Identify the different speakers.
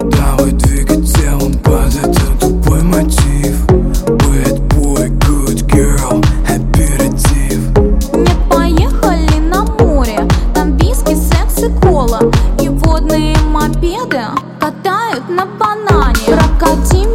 Speaker 1: Давай двигать телом под этот тупой мотив. Bad boy, good girl, аперитив.
Speaker 2: Не поехали на море, там виски, секс и кола. И водные мопеды катают на банане. Крокодил